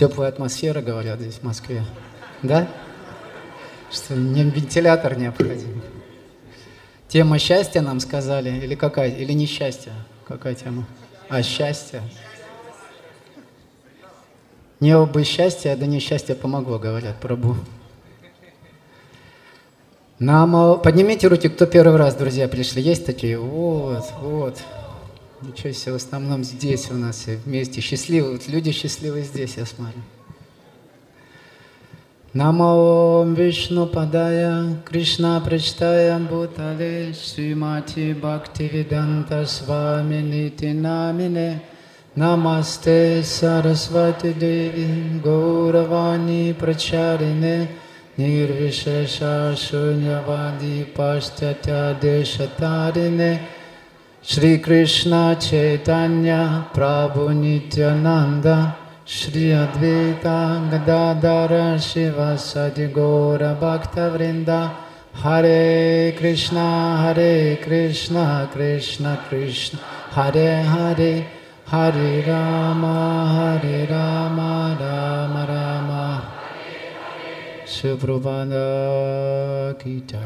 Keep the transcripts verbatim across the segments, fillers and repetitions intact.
Теплая атмосфера, говорят, здесь в Москве. Да? Что не вентилятор необходим. Тема счастья нам сказали, или какая? Или несчастья? Какая тема? А, счастье. Не бы счастье, да несчастье помогло, говорят, Прабху. Намо... Поднимите руки, кто первый раз, друзья, пришли. Есть такие? Вот, вот. Ничего себе, в основном здесь у нас все вместе. Счастливые, вот люди счастливые здесь, я смотрю. Намо Вишну Падая, Кришна Пречтая Бхутале, Шримати Бхактивиданта Сваминити Намине, Намасте Сарасвати Деви, Гауравани Прачарине, Нирвишеша Шуньявади Паштятя Дешатарине, Шри Кришна Чайтанья Прабху Нитянанда, Шри Адвайта Гададара Шива Сади Гора Бхакта Вринда, Харе Кришна, Харе Кришна, Кришна Кришна, Харе Харе, Харе Рама, Харе Рама, Рама Рама, Шри Прабхупада Ки Джай.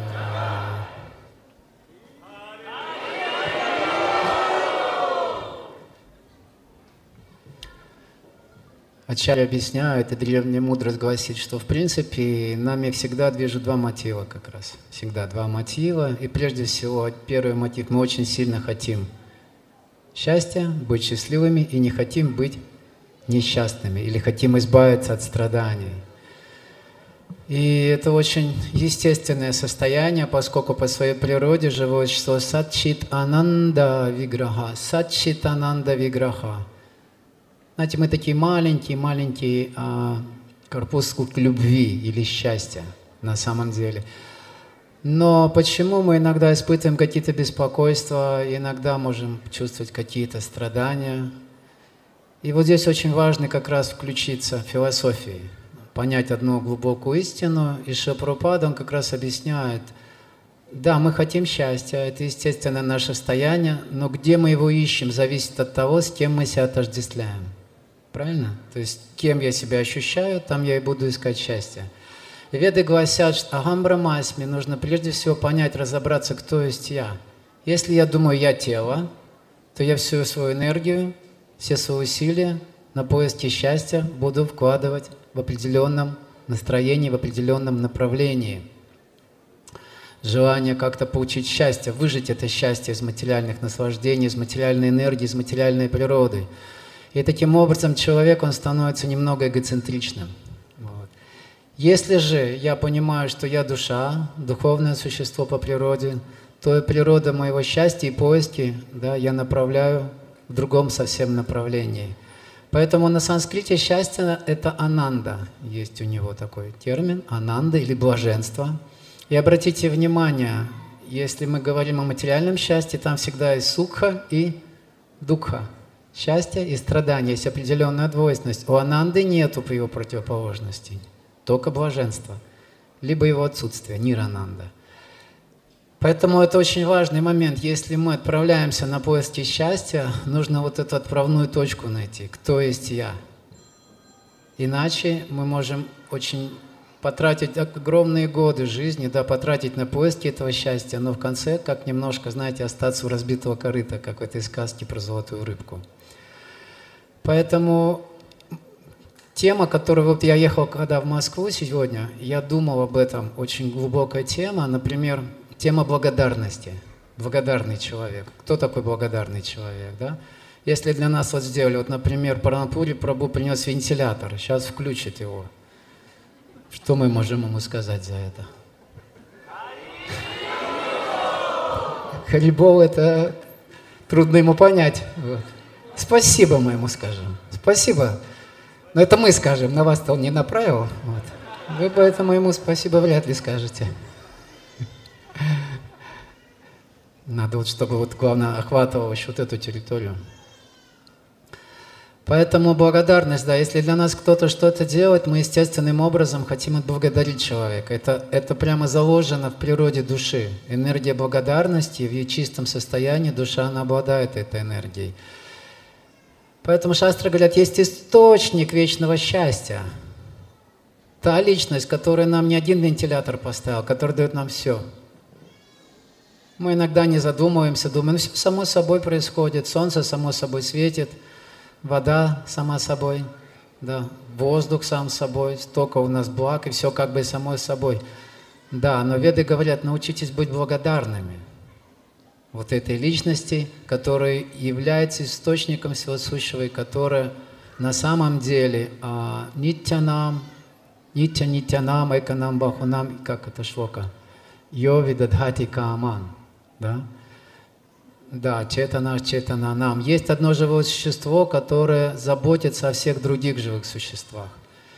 Ачарья объясняет, и древняя мудрость гласит, что в принципе нами всегда движут два мотива как раз. Всегда два мотива. И прежде всего, первый мотив, мы очень сильно хотим счастья, быть счастливыми, и не хотим быть несчастными, или хотим избавиться от страданий. И это очень естественное состояние, поскольку по своей природе живое существо сатчит ананда виграха, сатчит ананда виграха. Знаете, мы такие маленькие-маленькие а, корпускулы любви или счастья на самом деле. Но почему мы иногда испытываем какие-то беспокойства, иногда можем чувствовать какие-то страдания? И вот здесь очень важно как раз включиться в философию, понять одну глубокую истину. И Шрила Прабхупада, он как раз объясняет, да, мы хотим счастья, это естественно наше состояние, но где мы его ищем, зависит от того, с кем мы себя отождествляем. Правильно? То есть, кем я себя ощущаю, там я и буду искать счастье. И Веды гласят, что Ахам Брахмасми, нужно прежде всего понять, разобраться, кто есть я. Если я думаю, я тело, то я всю свою энергию, все свои усилия на поиске счастья буду вкладывать в определенном настроении, в определенном направлении. Желание как-то получить счастье, выжить это счастье из материальных наслаждений, из материальной энергии, из материальной природы. И таким образом человек, он становится немного эгоцентричным. Вот. Если же я понимаю, что я душа, духовное существо по природе, то природа моего счастья и поиски, да, я направляю в другом совсем направлении. Поэтому на санскрите счастье – это ананда. Есть у него такой термин – ананда или блаженство. И обратите внимание, если мы говорим о материальном счастье, там всегда есть сукха и дукха. Счастье и страдание, есть определенная двойственность. У ананды нету его противоположностей, только блаженство, либо его отсутствие, нирананда. Поэтому это очень важный момент. Если мы отправляемся на поиски счастья, нужно вот эту отправную точку найти, кто есть я. Иначе мы можем очень потратить огромные годы жизни, да, потратить на поиски этого счастья, но в конце, как немножко, знаете, остаться у разбитого корыта, как в этой сказке про золотую рыбку. Поэтому тема, которую вот я ехал когда в Москву сегодня, я думал об этом, очень глубокая тема, например, тема благодарности. Благодарный человек. Кто такой благодарный человек, да? Если для нас вот сделали, вот, например, Паранпури Прабху принес вентилятор, сейчас включит его. Что мы можем ему сказать за это? Харибол, это трудно ему понять. Вот. Спасибо мы ему скажем. Спасибо. Но это мы скажем, на вас-то он не направил. Вот. Вы поэтому ему спасибо вряд ли скажете. Надо вот, чтобы вот главное охватывало еще вот эту территорию. Поэтому благодарность, да, если для нас кто-то что-то делает, мы естественным образом хотим отблагодарить человека. Это, это прямо заложено в природе души. Энергия благодарности в ее чистом состоянии, душа, она обладает этой энергией. Поэтому шастры говорят, есть источник вечного счастья. Та личность, которую нам не один вентилятор поставил, который дает нам все. Мы иногда не задумываемся, думаем, ну все само собой происходит, солнце само собой светит, вода сама собой, да, воздух сам собой, столько у нас благ, и все как бы само собой. Да, но веды говорят, научитесь быть благодарными вот этой личности, которая является источником всего сущего, и которая на самом деле нитянам, нитя нитянам, эканам бахунам, как это шлока, йови дадхати кааман. Да? Да, четана, четана нам. Есть одно живое существо, которое заботится о всех других живых существах.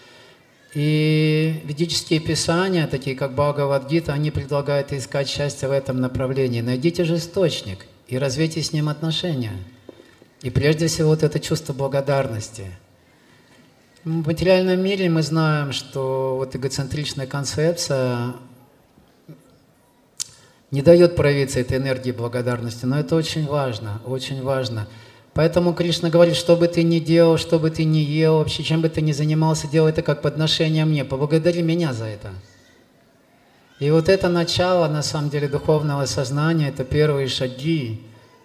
И ведические писания, такие как Бхагавад-гита, они предлагают искать счастье в этом направлении. Найдите же источник и развейте с ним отношения. И прежде всего вот это чувство благодарности. В материальном мире мы знаем, что вот эгоцентричная концепция не дает проявиться этой энергии благодарности, но это очень важно, очень важно. Поэтому Кришна говорит, что бы ты ни делал, что бы ты ни ел, вообще чем бы ты ни занимался, делай это как подношение мне, поблагодари меня за это. И вот это начало, на самом деле, духовного сознания, это первые шаги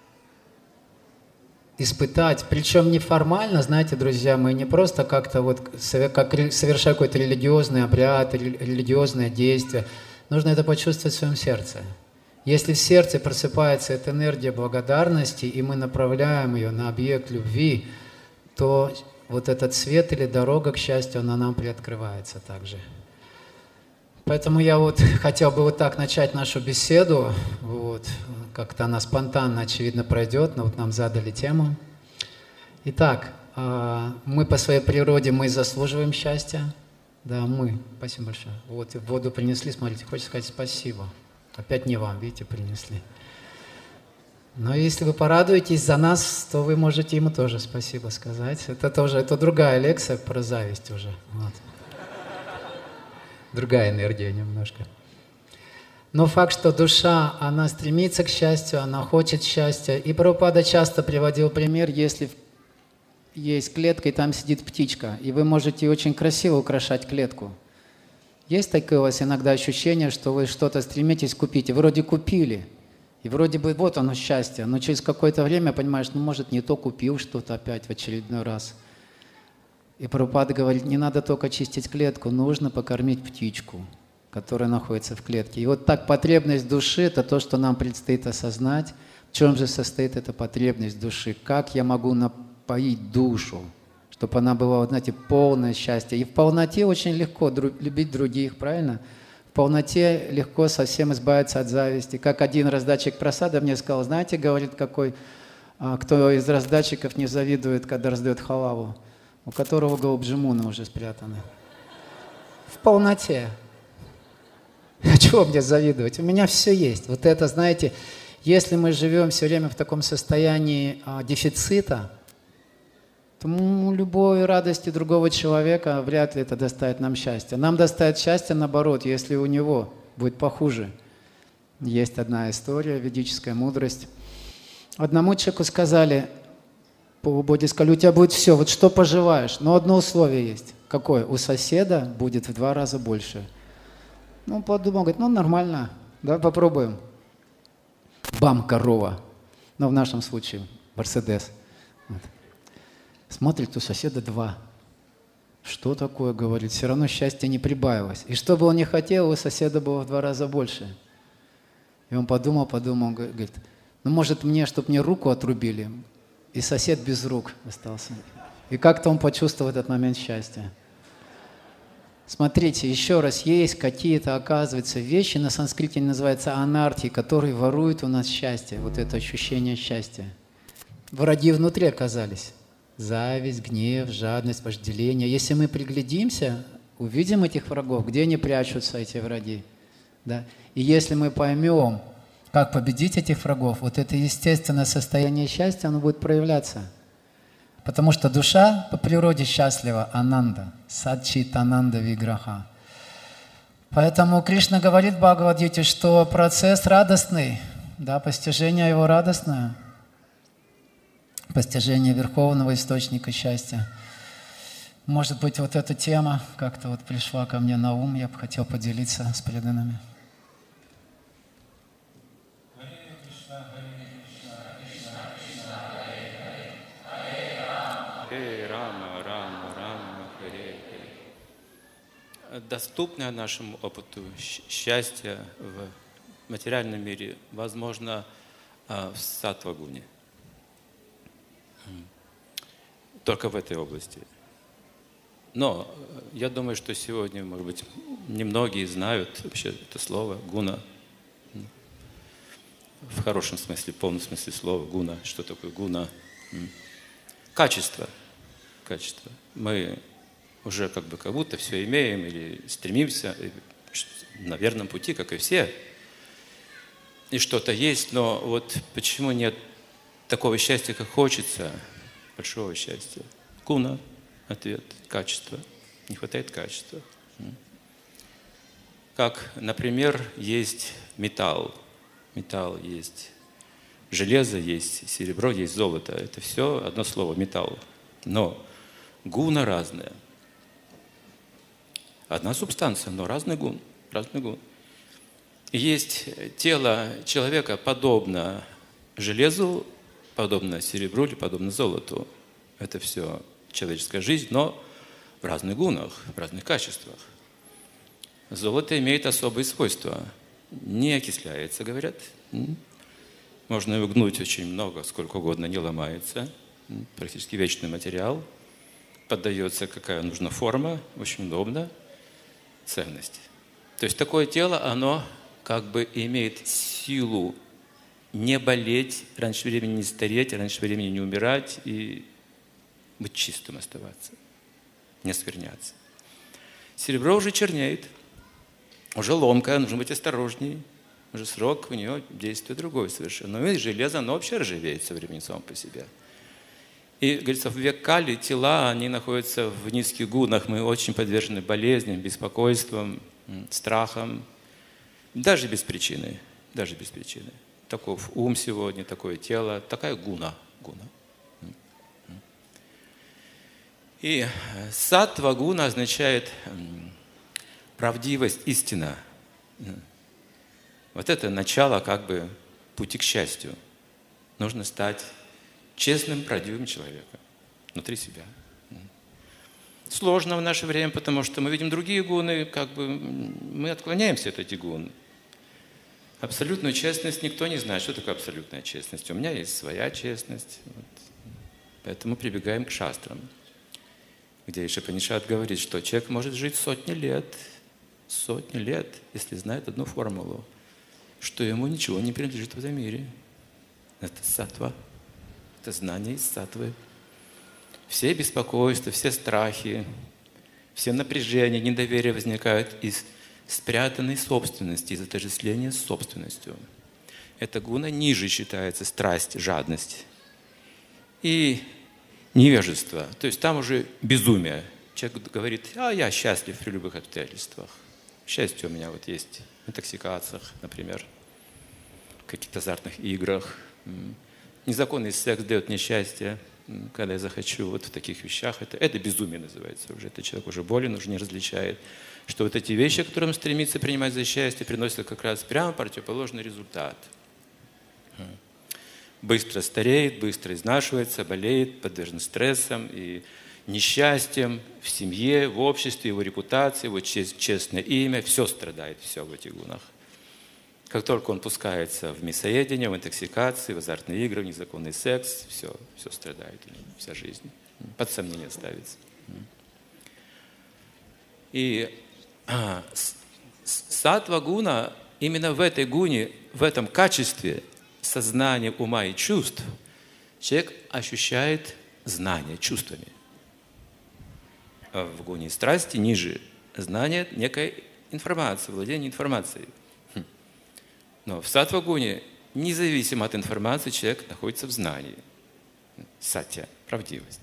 испытать, причем неформально, знаете, друзья, мы не просто как-то вот, как совершая какой-то религиозный обряд, религиозное действие, нужно это почувствовать в своем сердце. Если в сердце просыпается эта энергия благодарности, и мы направляем ее на объект любви, то вот этот свет или дорога к счастью, она нам приоткрывается также. Поэтому я вот хотел бы вот так начать нашу беседу. Вот. Как-то она спонтанно, очевидно, пройдет, но вот нам задали тему. Итак, мы по своей природе, мы заслуживаем счастья. Да, мы. Спасибо большое. Вот, воду принесли, смотрите, хочется сказать спасибо. Опять не вам, видите, принесли. Но если вы порадуетесь за нас, то вы можете ему тоже спасибо сказать. Это тоже, это другая лекция про зависть уже. Вот. Другая энергия немножко. Но факт, что душа, она стремится к счастью, она хочет счастья. И Прабхупада часто приводил пример, если есть клетка, и там сидит птичка, и вы можете очень красиво украшать клетку. Есть такое у вас иногда ощущение, что вы что-то стремитесь купить, и вроде купили, и вроде бы вот оно счастье, но через какое-то время понимаешь, ну может не то купил что-то опять в очередной раз. И Прабхупада говорит, не надо только чистить клетку, нужно покормить птичку, которая находится в клетке. И вот так потребность души – это то, что нам предстоит осознать. В чем же состоит эта потребность души? Как я могу напоить душу, чтобы она была, вот, знаете, полное счастье. И в полноте очень легко дру- любить других, правильно? В полноте легко совсем избавиться от зависти. Как один раздатчик просада мне сказал, знаете, говорит, какой, а, кто из раздатчиков не завидует, когда раздает халаву, у которого голубджимуны уже спрятаны. В полноте. А чего мне завидовать? У меня все есть. Вот это, знаете, если мы живем все время в таком состоянии а, дефицита, то ну, любой радости другого человека вряд ли это доставит нам счастье. Нам доставит счастье, наоборот, если у него будет похуже. Есть одна история, ведическая мудрость. Одному человеку сказали, полубоги сказали, у тебя будет все, вот что пожелаешь, но одно условие есть. Какое? У соседа будет в два раза больше. Ну, он подумал, говорит, ну, нормально, давай попробуем. Бам, корова. Но в нашем случае Мерседес. Вот. Смотрит, у соседа два. Что такое, говорит, все равно счастья не прибавилось. И что бы он ни хотел, у соседа было в два раза больше. И он подумал, подумал, говорит, ну, может, мне, чтобы мне руку отрубили, и сосед без рук остался. И как-то он почувствовал в этот момент счастья. Смотрите, еще раз, есть какие-то, оказывается, вещи, на санскрите называются анархи, которые воруют у нас счастье, вот это ощущение счастья. Враги внутри оказались. Зависть, гнев, жадность, вожделение. Если мы приглядимся, увидим этих врагов, где они прячутся, эти враги. Да? И если мы поймем, как победить этих врагов, вот это естественное состояние счастья, оно будет проявляться. Потому что душа по природе счастлива, ананда, садчит ананда виграха. Поэтому Кришна говорит в Бхагавад-гите, что процесс радостный, да, постижение его радостное. постижение верховного источника счастья. Может быть, вот эта тема как-то вот пришла ко мне на ум, я бы хотел поделиться с преданными. Доступное нашему опыту счастье в материальном мире возможно в саттва-гуне. Только в этой области. Но я думаю, что сегодня, может быть, немногие знают вообще это слово гуна. В хорошем смысле, в полном смысле слова гуна. Что такое гуна? Качество. Качество. Мы уже как бы как будто все имеем или стремимся на верном пути, как и все. И что-то есть, но вот почему нет такого счастья, как хочется, большого счастья? Гуна. Ответ. Качество. Не хватает качества. Как, например, есть металл. Металл есть железо, есть серебро, есть золото. Это все одно слово – металл. Но гуна разная. Одна субстанция, но разный гун. Разный гун. И есть тело человека подобно железу, подобно серебру или подобно золоту. Это все человеческая жизнь, но в разных гунах, в разных качествах. Золото имеет особые свойства. Не окисляется, говорят. Можно его гнуть очень много, сколько угодно, не ломается. Практически вечный материал. Поддается, какая нужна форма, очень удобно. Ценность. То есть такое тело, оно как бы имеет силу не болеть, раньше времени не стареть, раньше времени не умирать и быть чистым оставаться, не оскверняться. Серебро уже чернеет, уже ломкое, нужно быть осторожней. Уже срок у нее действия другой совершенно. Но и железо, оно вообще ржавеет со временем само по себе. И, говорится, в век Кали тела, они находятся в низких гунах. Мы очень подвержены болезням, беспокойствам, страхам. Даже без причины. Даже без причины. Таков ум сегодня, такое тело, такая гуна. гуна. И саттва гуна означает правдивость, истина. Вот это начало как бы пути к счастью. Нужно стать честным, правдивым человеком внутри себя. Сложно в наше время, потому что мы видим другие гуны, как бы мы отклоняемся от этих гун. Абсолютную честность никто не знает. Что такое абсолютная честность? У меня есть своя честность. Вот. Поэтому прибегаем к шастрам, где Ишупанишад говорит, что человек может жить сотни лет, сотни лет, если знает одну формулу, что ему ничего не принадлежит в этом мире. Это саттва. Это знание из саттвы. Все беспокойства, все страхи, все напряжения, недоверие возникают из спрятанной собственности, из отождествления с собственностью. Эта гуна ниже считается страсть, жадность и невежество. То есть там уже безумие. Человек говорит, а я счастлив при любых обстоятельствах. Счастье у меня вот есть в интоксикациях, например, в каких-то азартных играх. Незаконный секс дает мне счастье, когда я захочу, вот в таких вещах. Это, это безумие называется уже. Это человек уже болен, уже не различает, что вот эти вещи, которые он стремится принимать за счастье, приносят как раз прямо противоположный результат. Быстро стареет, быстро изнашивается, болеет, подвержен стрессам и несчастьем в семье, в обществе, его репутации, его честное имя. Все страдает, все в этих гунах. Как только он пускается в мясоедение, в интоксикации, в азартные игры, в незаконный секс, все, все страдает, вся жизнь. Под сомнение ставится. И а, саттва гуна, именно в этой гуне, в этом качестве сознания, ума и чувств, человек ощущает знание чувствами. А в гуне страсти ниже знание некой информации, владение информацией. Но в саттва-гуне, независимо от информации, человек находится в знании. Сатья, правдивость.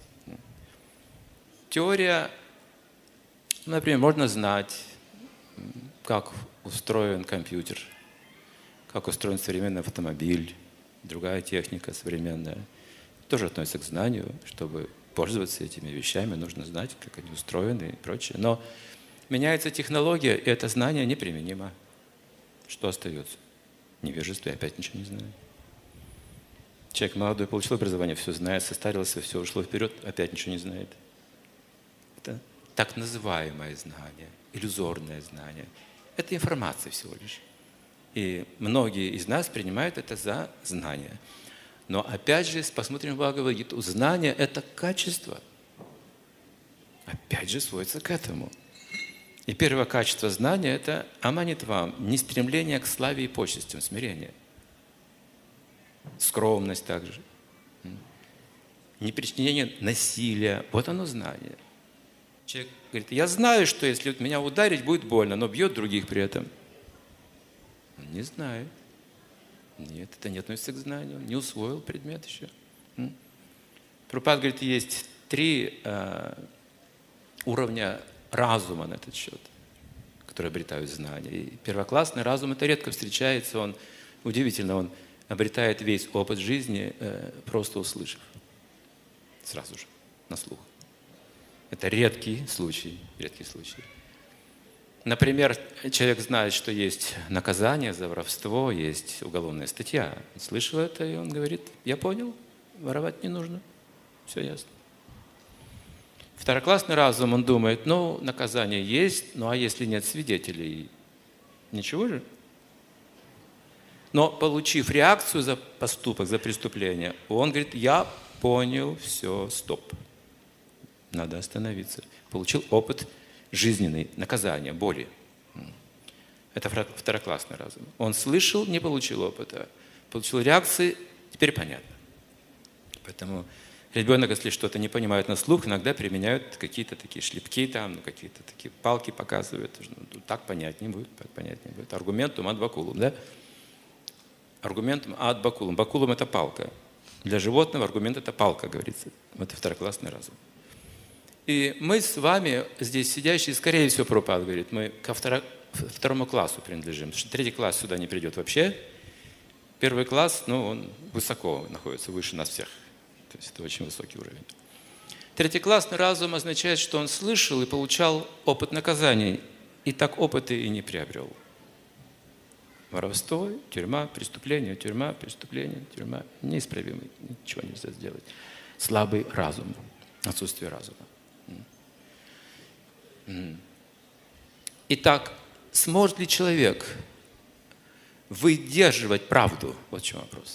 Теория, например, можно знать, как устроен компьютер, как устроен современный автомобиль, другая техника современная. тоже относится к знанию. Чтобы пользоваться этими вещами, нужно знать, как они устроены и прочее. Но меняется технология, и это знание неприменимо. Что остается? Невежество, я опять ничего не знаю. Человек молодой получил образование, все знает, состарился, все ушло вперед, опять ничего не знает. Это так называемое знание, иллюзорное знание. Это информация всего лишь. И многие из нас принимают это за знание. Но опять же, посмотрим в Бхагавад-гиту, знание – это качество. Опять же, сводится к этому. И первое качество знания – это аманитвам, не стремление к славе и почестям, смирение. Скромность также. Не причинение насилия. Вот оно знание. Человек говорит, я знаю, что если меня ударить, будет больно, но бьет других при этом. Он не знает. Нет, это не относится к знанию. Не усвоил предмет еще. Прабхупада говорит, есть три э, уровня разума на этот счет, которые обретают знания. И первоклассный разум, это редко встречается, он удивительно, он обретает весь опыт жизни, э, просто услышав. Сразу же, на слух. Это редкий случай, редкий случай. Например, человек знает, что есть наказание за воровство, есть уголовная статья. Он слышал это, и он говорит, я понял, воровать не нужно. Все ясно. Второклассный разум, он думает, ну, наказание есть, ну а если нет свидетелей, ничего же. Но получив реакцию за поступок, за преступление, он говорит, я понял, все, стоп. Надо остановиться. Получил опыт жизненный, наказание, боли. Это второклассный разум. Он слышал, не получил опыта. Получил реакции, теперь понятно. Поэтому ребенок, если что-то не понимает на слух, иногда применяют какие-то такие шлепки, там, ну, какие-то такие палки показывают. Ну, так понять не будет, так понять не будет. Аргументум ад бакулум, да? Аргументум ад бакулум. Бакулум – это палка. Для животного аргумент – это палка, говорится. Это второклассный разум. И мы с вами, здесь сидящие, скорее всего, Прабхупада говорит, мы ко второ, второму классу принадлежим. Потому что третий класс сюда не придет вообще. Первый класс, ну, он высоко находится, выше нас всех. То есть это очень высокий уровень. Третьеклассный разум означает, что он слышал и получал опыт наказаний, и так опыты и не приобрел. Воровство, тюрьма, преступление, тюрьма, преступление, тюрьма. Неисправимый, ничего нельзя сделать. Слабый разум, отсутствие разума. Итак, сможет ли человек выдерживать правду? Вот в чем вопрос.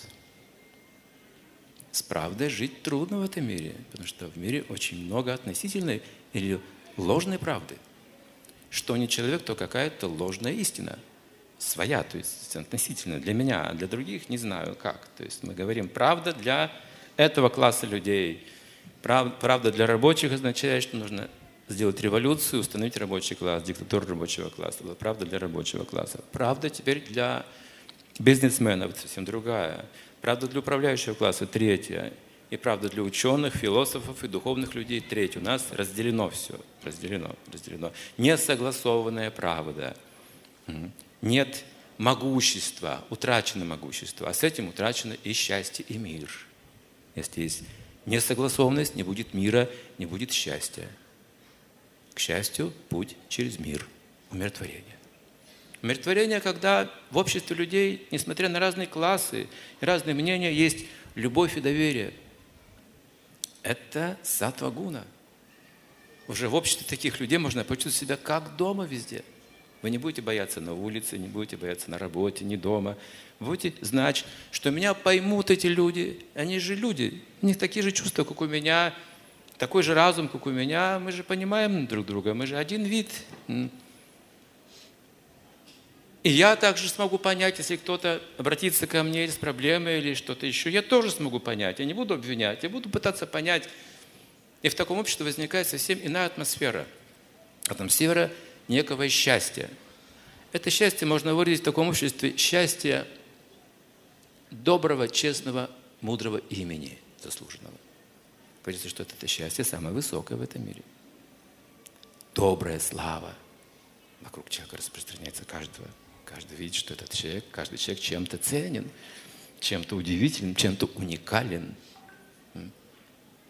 С правдой жить трудно в этом мире, потому что в мире очень много относительной или ложной правды. Что не человек, то какая-то ложная истина. Своя, то есть относительно для меня, а для других не знаю как. То есть мы говорим, правда для этого класса людей. Правда для рабочих означает, что нужно сделать революцию, установить рабочий класс, диктатуру рабочего класса. Это правда для рабочего класса. Правда теперь для бизнесменов совсем другая. Правда для управляющего класса третья. И правда для ученых, философов и духовных людей третья. У нас разделено все. Разделено, разделено. Несогласованная правда. Нет могущества, утрачено могущество. А с этим утрачено и счастье, и мир. Если есть несогласованность, не будет мира, не будет счастья. К счастью, путь через мир, умиротворение. Умиротворение, когда в обществе людей, несмотря на разные классы и разные мнения, есть любовь и доверие. Это саттва-гуна. Уже в обществе таких людей можно почувствовать себя как дома везде. Вы не будете бояться на улице, не будете бояться на работе, не дома. Вы будете знать, что меня поймут эти люди. Они же люди. У них такие же чувства, как у меня. Такой же разум, как у меня. Мы же понимаем друг друга. Мы же один вид. И я также смогу понять, если кто-то обратится ко мне с проблемой или что-то еще. Я тоже смогу понять. Я не буду обвинять. Я буду пытаться понять. И в таком обществе возникает совсем иная атмосфера. Атмосфера некого счастья. Это счастье можно выразить в таком обществе счастье доброго, честного, мудрого имени заслуженного. Говорится, что это счастье самое высокое в этом мире. Добрая слава вокруг человека распространяется каждого. Каждый видит, что этот человек, каждый человек чем-то ценен, чем-то удивителен, чем-то уникален.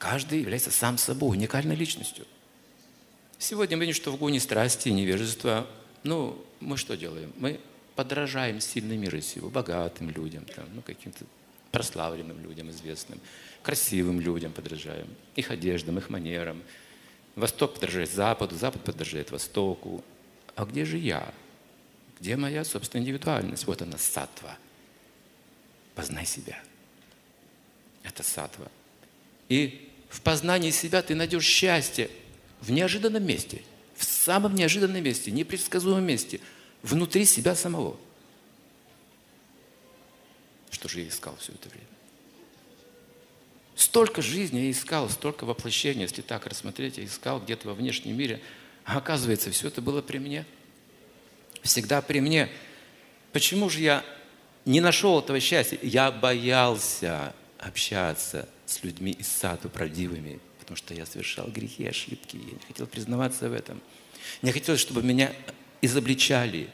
каждый является сам собой, уникальной личностью. Сегодня мы видим, что в гуне страсти и невежества, ну, мы что делаем? Мы подражаем сильным мира сего, богатым людям, там, ну, каким-то прославленным людям, известным, красивым людям подражаем, их одеждам, их манерам. Восток подражает Западу, Запад подражает Востоку. А где же я? Где моя собственная индивидуальность? Вот она, саттва. Познай себя. Это саттва. И в познании себя ты найдешь счастье в неожиданном месте, в самом неожиданном месте, непредсказуемом месте, внутри себя самого. Что же я искал все это время? Столько жизни я искал, столько воплощений, если так рассмотреть, я искал где-то во внешнем мире. А оказывается, все это было при мне. Всегда при мне. Почему же я не нашел этого счастья? Я боялся общаться с людьми из саду правдивыми, потому что я совершал грехи, ошибки. Я не хотел признаваться в этом. Не хотел, чтобы меня изобличали.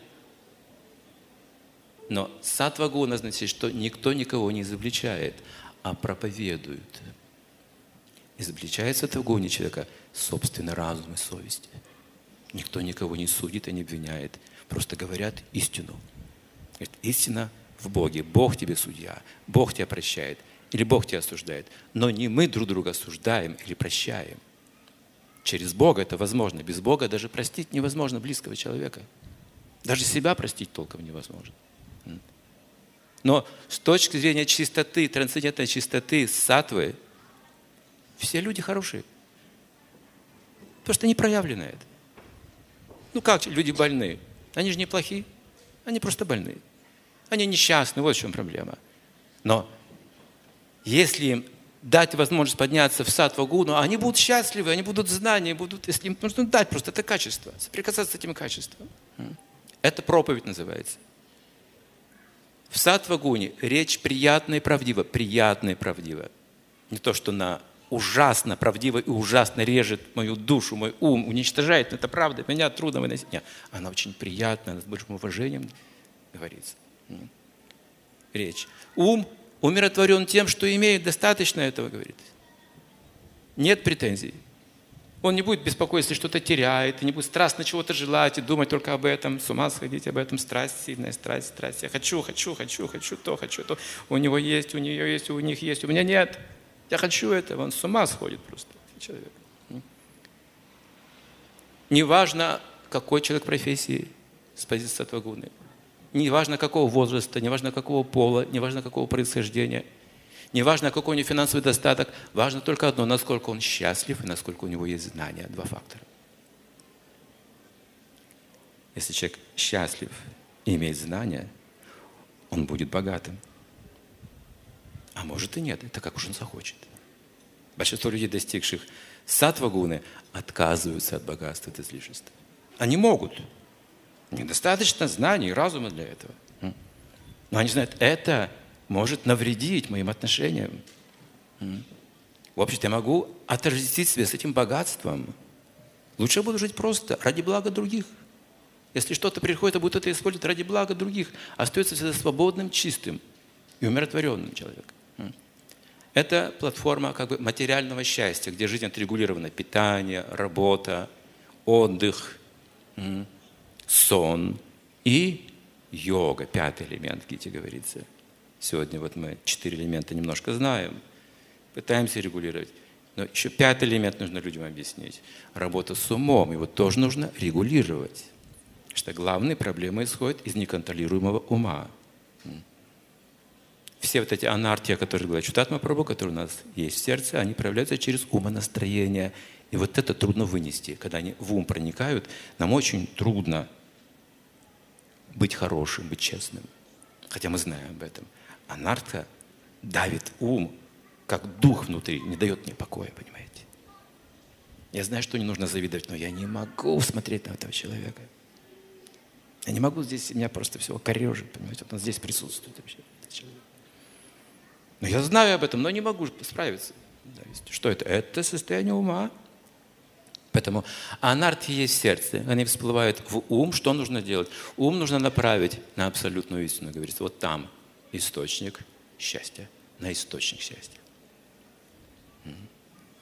Но саттва гуна означает, что никто никого не изобличает, а проповедует. Изобличает саттва гуне человека собственный разум и совесть. Никто никого не судит и не обвиняет. Просто говорят истину. Говорит, истина в Боге. Бог тебе судья. Бог тебя прощает. Или Бог тебя осуждает. Но не мы друг друга осуждаем или прощаем. Через Бога это возможно. Без Бога даже простить невозможно близкого человека. Даже себя простить толком невозможно. Но с точки зрения чистоты, трансцендентной чистоты, саттвы, все люди хорошие. Потому что не проявлено это. Ну как люди больны? Они же не плохие. Они просто больны. Они несчастны. Вот в чем проблема. Но если им дать возможность подняться в саттва гуну, они будут счастливы, они будут знания, будут, если им нужно дать просто это качество, соприкасаться с этим качеством. Это проповедь называется. В саттва гуне речь приятная и правдива. Приятная и правдива. Не то, что она ужасно правдива и ужасно режет мою душу, мой ум, уничтожает. Это правда, меня трудно выносить. Нет, она очень приятная, она с большим уважением говорится. Речь. Ум умиротворен тем, что имеет достаточно этого, говорит. Нет претензий. Он не будет беспокоиться, если что-то теряет, не будет страстно чего-то желать и думать только об этом, с ума сходить об этом, страсть, сильная страсть, страсть. Я хочу, хочу, хочу, хочу то, хочу то. У него есть, у нее есть, у них есть, у меня нет. Я хочу этого. Он с ума сходит просто, человек. Неважно, какой человек профессии с позиции саттва гуны. Неважно, какого возраста, неважно, какого пола, неважно, какого происхождения. Неважно, какой у него финансовый достаток, важно только одно, насколько он счастлив и насколько у него есть знания. Два фактора. Если человек счастлив и имеет знания, он будет богатым. А может и нет, это как уж он захочет. Большинство людей, достигших саттва гуны, отказываются от богатства, от излишества. Они могут. Недостаточно знаний и разума для этого. Но они знают, это может навредить моим отношениям. В общем-то, я могу отождествить себя с этим богатством. Лучше я буду жить просто, ради блага других. Если что-то приходит, а будет это использовать ради блага других, остается всегда свободным, чистым и умиротворенным человеком. Это платформа как бы материального счастья, где жизнь отрегулирована. Питание, работа, отдых, сон и йога. Пятый элемент, Гите говорится. Сегодня вот мы четыре элемента немножко знаем, пытаемся регулировать. Но еще пятый элемент нужно людям объяснить. Работа с умом. Его тоже нужно регулировать. Потому что главные проблемы исходят из неконтролируемого ума. Все вот эти анартия, которые говорят, чутатма прабху, которые у нас есть в сердце, они проявляются через умонастроение. И вот это трудно вынести. Когда они в ум проникают, нам очень трудно быть хорошим, быть честным. Хотя мы знаем об этом. Анарта давит ум, как дух внутри, не дает мне покоя, понимаете? Я знаю, что не нужно завидовать, но я не могу смотреть на этого человека. Я не могу здесь, меня просто всего корежит, понимаете? Вот он здесь присутствует вообще, этот человек. Но я знаю об этом, но не могу справиться. Что это? Это состояние ума. Поэтому анархия есть в сердце. Они всплывают в ум. Что нужно делать? Ум нужно направить на абсолютную истину. Говорится, вот там источник счастья. На источник счастья.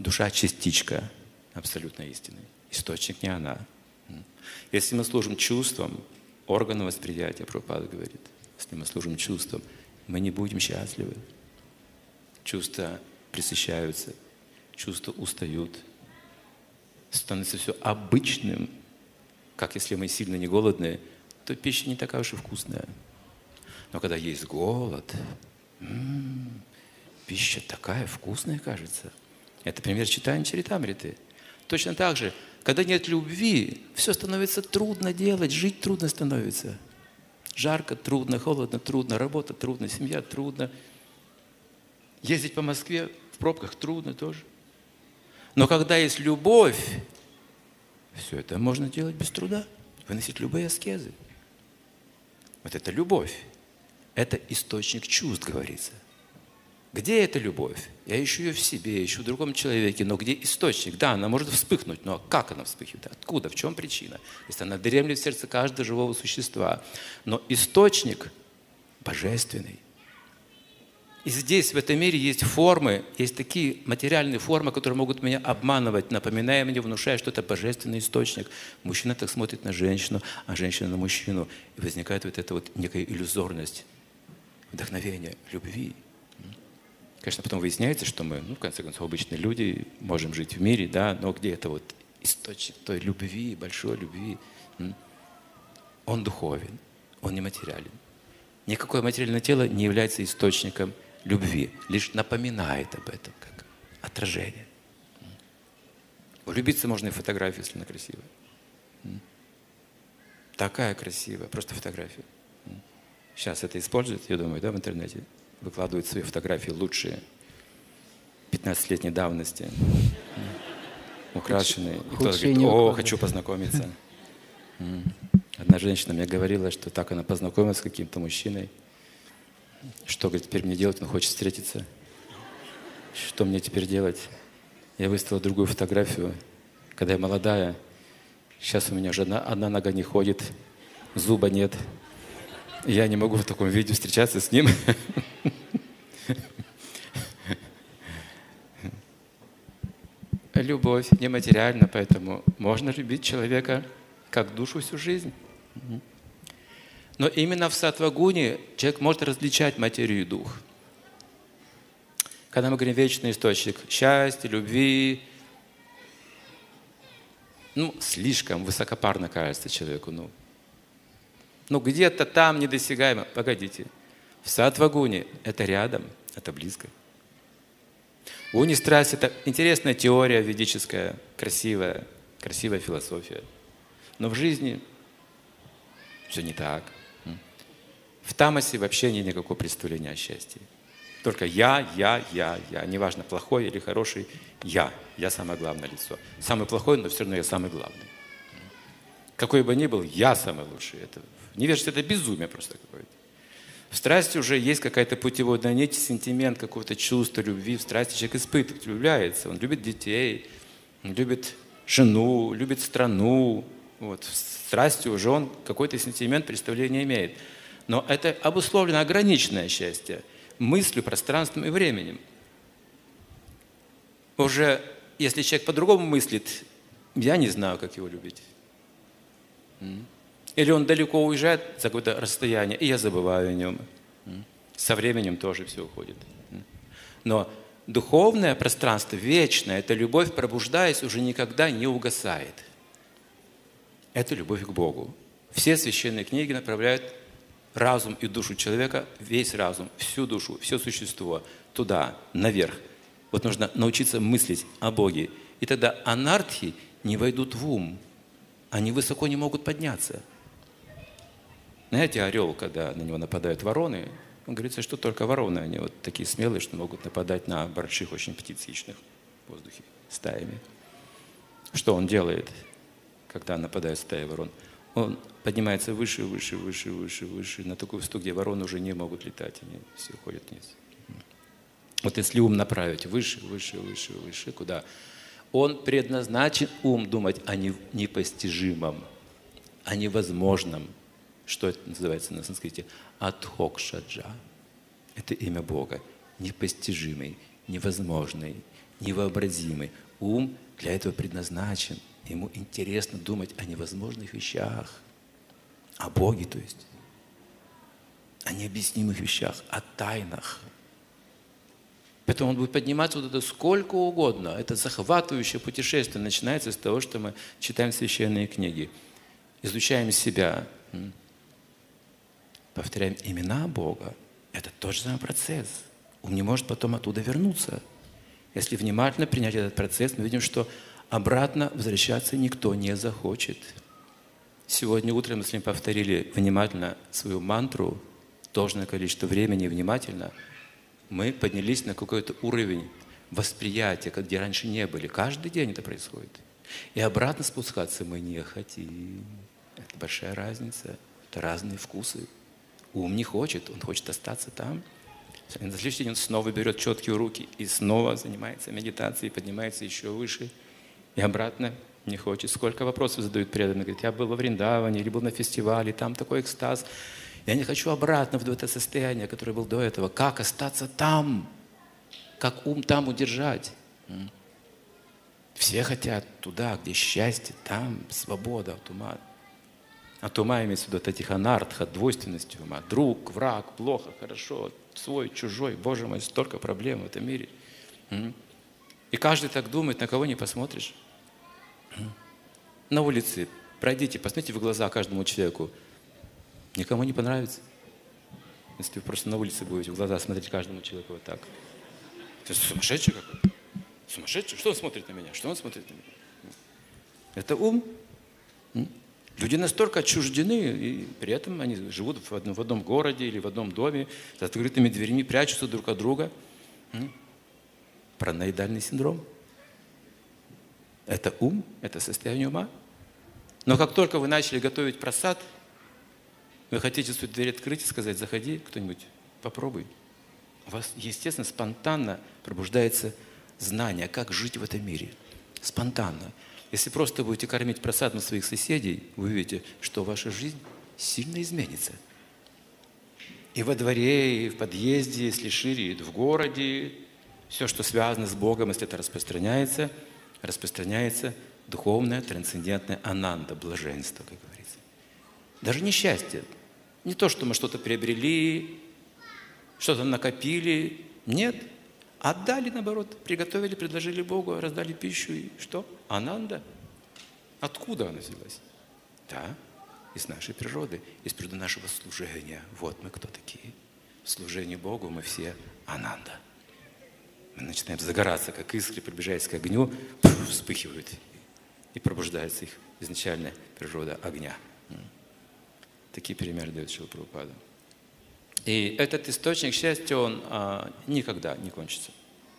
душа — частичка абсолютной истины. Источник не она. Если мы служим чувствам, органу восприятия, Прабхупада говорит, если мы служим чувствам, мы не будем счастливы. Чувства пресыщаются, чувства устают. Становится все обычным, как если мы сильно не голодные, то пища не такая уж и вкусная. Но когда есть голод, м-м, пища такая вкусная, кажется. Это пример читания Чаритамриты. Точно так же, когда нет любви, все становится трудно делать, жить трудно становится. Жарко, трудно, холодно, трудно, работа трудно, семья трудно. Ездить по Москве в пробках трудно тоже. Но когда есть любовь, все это можно делать без труда, выносить любые аскезы. Вот это любовь. Это источник чувств, говорится. Где эта любовь? Я ищу ее в себе, ищу в другом человеке, но где источник? Да, она может вспыхнуть, но как она вспыхивает? Откуда? В чем причина? Если она дремлет в сердце каждого живого существа. Но источник божественный. И здесь, в этом мире, есть формы, есть такие материальные формы, которые могут меня обманывать, напоминая мне, внушая, что это божественный источник. Мужчина так смотрит на женщину, а женщина на мужчину. И возникает вот эта вот некая иллюзорность, вдохновение, любви. Конечно, потом выясняется, что мы, ну, в конце концов, обычные люди, можем жить в мире, да, но где это вот источник той любви, большой любви? Он духовен, он нематериален. Никакое материальное тело не является источником любви, лишь напоминает об этом, как отражение. Влюбиться можно и в фотографию, если она красивая. Такая красивая, просто фотография. Сейчас это используют, я думаю, да, в интернете. Выкладывают свои фотографии лучшие, пятнадцатилетней давности, украшенные. И кто-то говорит: о, хочу познакомиться. Одна женщина мне говорила, что так она познакомилась с каким-то мужчиной. Что, говорит, теперь мне делать? Он хочет встретиться. Что мне теперь делать? Я выставила другую фотографию, когда я молодая. Сейчас у меня уже одна, одна нога не ходит, зуба нет. Я не могу в таком виде встречаться с ним. Любовь нематериальна, поэтому можно любить человека как душу всю жизнь. Но именно в саттва-гуне человек может различать материю и дух. Когда мы говорим вечный источник счастья, любви, ну, слишком высокопарно кажется человеку, ну, Ну, где-то там недосягаемо. Погодите. В саттва-гуне это рядом, это близко. Гуни страсть — это интересная теория ведическая, красивая, красивая философия. Но в жизни все не так. В тамасе вообще нет никакого представления о счастье. Только я, я, я, я. Неважно, плохой или хороший, я. Я самое главное лицо. Самый плохой, но все равно я самый главный. Какой бы ни был, я самый лучший. Это невежество — это безумие просто какое-то. В страсти уже есть какая-то путеводная нить, сентимент, какое-то чувство любви. В страсти человек испытывает, влюбляется. Он любит детей, он любит жену, любит страну. Вот. В страсти уже он какой-то сентимент, представление имеет. Но это обусловлено ограниченное счастье мыслью, пространством и временем. Уже если человек по-другому мыслит, я не знаю, как его любить. Или он далеко уезжает за какое-то расстояние, и я забываю о нем. Со временем тоже все уходит. Но духовное пространство вечное, эта любовь, пробуждаясь, уже никогда не угасает. Это любовь к Богу. Все священные книги направляют разум и душу человека, весь разум, всю душу, все существо туда, наверх. Вот нужно научиться мыслить о Боге. И тогда анартхи не войдут в ум. Они высоко не могут подняться. Знаете, орел, когда на него нападают вороны, он говорится, что только вороны, они вот такие смелые, что могут нападать на больших очень птиц хищных в воздухе стаями. Что он делает, когда нападает стая ворон? Он поднимается выше, выше, выше, выше, выше, на такую высоту, где вороны уже не могут летать, они все уходят вниз. Вот если ум направить выше, выше, выше, выше, куда? Он предназначен, ум, думать о непостижимом, о невозможном. Что это называется на санскрите? Адхокшаджа. Это имя Бога. Непостижимый, невозможный, невообразимый. Ум для этого предназначен. Ему интересно думать о невозможных вещах, о Боге, то есть, о необъяснимых вещах, о тайнах. Поэтому он будет подниматься вот это сколько угодно. Это захватывающее путешествие начинается с того, что мы читаем священные книги, изучаем себя, повторяем имена Бога. Это тот же самый процесс. Ум не может потом оттуда вернуться. Если внимательно принять этот процесс, мы видим, что обратно возвращаться никто не захочет. Сегодня утром мы с вами повторили внимательно свою мантру, должное количество времени внимательно. Мы поднялись на какой-то уровень восприятия, где раньше не были. Каждый день это происходит. И обратно спускаться мы не хотим. Это большая разница. Это разные вкусы. Ум не хочет, он хочет остаться там. На следующий день он снова берет четкие руки и снова занимается медитацией, поднимается еще выше. И обратно не хочет. Сколько вопросов задают преданные. Говорят, я был во Вриндаване или был на фестивале, там такой экстаз. Я не хочу обратно в это состояние, которое было до этого. Как остаться там? Как ум там удержать? Все хотят туда, где счастье, там свобода от ума. От ума имеется в виду от этих анартх, от двойственности ума. Друг, враг, плохо, хорошо, свой, чужой. Боже мой, столько проблем в этом мире. И каждый так думает, на кого не посмотришь. На улице пройдите, посмотрите в глаза каждому человеку. Никому не понравится. Если вы просто на улице будете в глаза смотреть каждому человеку вот так. Ты сумасшедший какой-то? Сумасшедший? Что он смотрит на меня? Что он смотрит на меня? Это ум. Люди настолько отчуждены, и при этом они живут в одном, в одном городе или в одном доме, с открытыми дверями, прячутся друг от друга. Параноидальный синдром. Это ум, это состояние ума. Но как только вы начали готовить прасад, вы хотите свою дверь открыть и сказать, заходи, кто-нибудь, попробуй. У вас, естественно, спонтанно пробуждается знание, как жить в этом мире. Спонтанно. Если просто будете кормить прасадом своих соседей, вы увидите, что ваша жизнь сильно изменится. И во дворе, и в подъезде, если шире, и в городе, все, что связано с Богом, если это распространяется, распространяется духовное, трансцендентное ананда, блаженство, как говорится. Даже не счастье. Не то, что мы что-то приобрели, что-то накопили. Нет. Отдали, наоборот, приготовили, предложили Богу, раздали пищу. И что? Ананда. Откуда она взялась? Да, из нашей природы, из природы нашего служения. Вот мы кто такие. В служении Богу мы все ананда. Мы начинаем загораться, как искры, приближаясь к огню, пфф, вспыхивают. И пробуждается их изначальная природа огня. Такие примеры дает Шрила Прабхупада. И этот источник счастья, он а, никогда не кончится.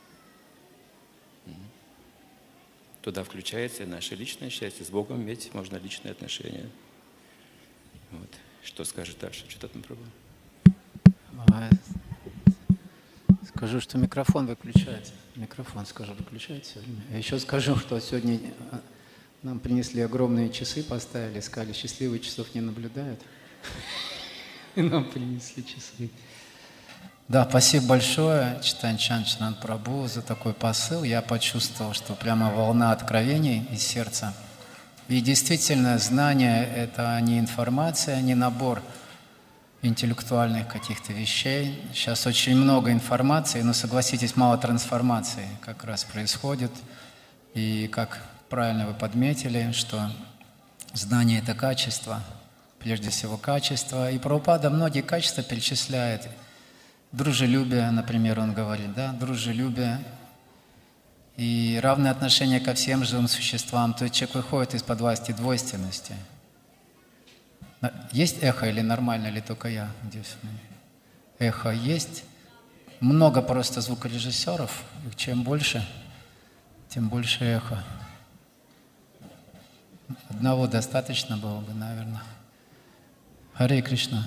Туда включается наше личное счастье. С Богом иметь можно личные отношения. Вот. Что скажет дальше? Что там пробовал? Скажу, что микрофон выключается. Микрофон, скажу, выключается. Я еще скажу, что сегодня нам принесли огромные часы, поставили, сказали, счастливые часов не наблюдают. И нам принесли часы. Да, спасибо большое, Чайтанья Чанчананд Прабху, за такой посыл. Я почувствовал, что прямо волна откровений из сердца. И действительно, знание – это не информация, не набор интеллектуальных каких-то вещей. Сейчас очень много информации, но, согласитесь, мало трансформации как раз происходит. И как правильно вы подметили, что знание – это качество, прежде всего качество. И Прабхупада многие качества перечисляет. Дружелюбие, например, он говорит, да, дружелюбие и равное отношение ко всем живым существам. То есть человек выходит из-под власти двойственности. Есть эхо или нормально, или только я здесь? Эхо есть. Много просто звукорежиссеров. Их чем больше, тем больше эхо. Одного достаточно было бы, наверное. Харе Кришна.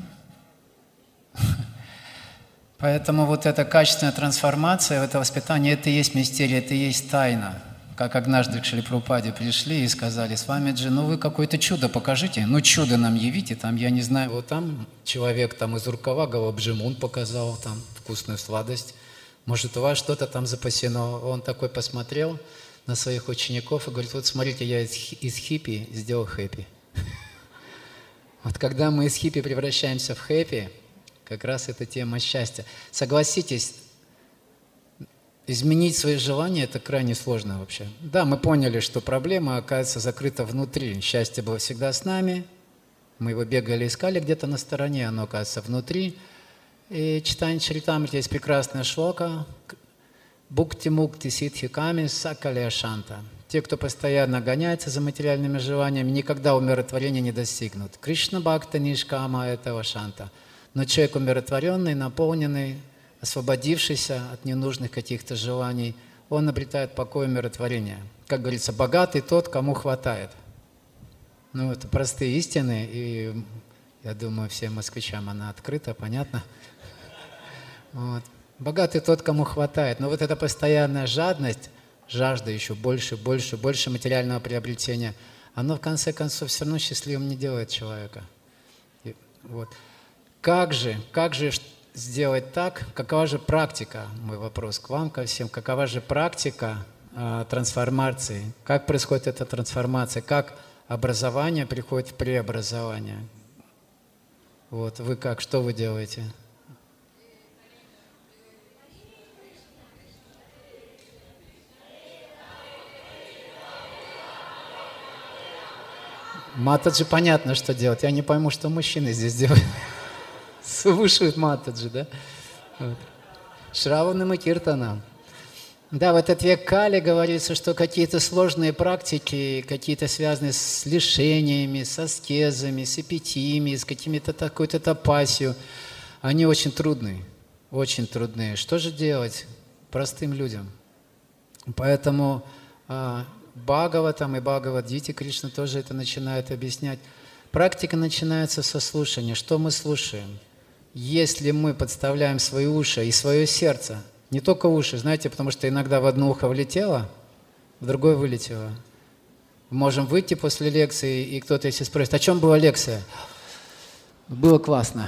Поэтому вот эта качественная трансформация, это воспитание, это и есть мистерия, это и есть тайна. Как однажды к Шриле Прабхупаде пришли и сказали, Свамиджи, ну вы какое-то чудо покажите, ну чудо нам явите, там, я не знаю. Вот там человек там из рукава Галабджимун показал, там вкусную сладость, Может, у вас что-то там запасено. Он такой посмотрел на своих учеников и говорит, вот смотрите, я из, из хиппи сделал хэппи. Вот когда мы из хиппи превращаемся в хэппи, как раз это тема счастья. Согласитесь, изменить свои желания – это крайне сложно вообще. Да, мы поняли, что проблема, оказывается, закрыта внутри. Счастье было всегда с нами. Мы его бегали, искали где-то на стороне, оно, оказывается, внутри. И читание Чаритамрити есть прекрасная шлока. Букти-мукти ситхи-ками сакали ашанта. Те, кто постоянно гоняется за материальными желаниями, никогда умиротворения не достигнут. Кришна бхакта нишкама этого шанта. Но человек умиротворенный, наполненный, освободившийся от ненужных каких-то желаний, он обретает покой и умиротворение. Как говорится, богатый тот, кому хватает. Ну, это простые истины, и я думаю, всем москвичам она открыта, понятно. Вот. Богатый тот, кому хватает. Но вот эта постоянная жадность, жажда еще больше, больше, больше материального приобретения, оно в конце концов все равно счастливым не делает человека. И, вот. Как же, как же сделать так, какова же практика, мой вопрос к вам, ко всем, какова же практика э, трансформации, как происходит эта трансформация, как образование приходит в преобразование. Вот, вы как, что вы делаете? Матаджи понятно, что делать. Я не пойму, что мужчины здесь делают. Слушают Матаджи, да? Вот. Шраванам и Киртанам. Да, в этот век Кали говорится, что какие-то сложные практики, какие-то связанные с лишениями, с аскезами, с эпитиями, с какими-то такой-то тапасью, они очень трудные, очень трудные. Что же делать простым людям? Поэтому а, Бхагаватам и Бхагавадгите Кришна тоже это начинает объяснять. Практика начинается со слушания. Что мы слушаем? Если мы подставляем свои уши и свое сердце, не только уши, знаете, потому что иногда в одно ухо влетело, в другое вылетело. Можем выйти после лекции, и кто-то если спросит, о чем была лекция? Было классно.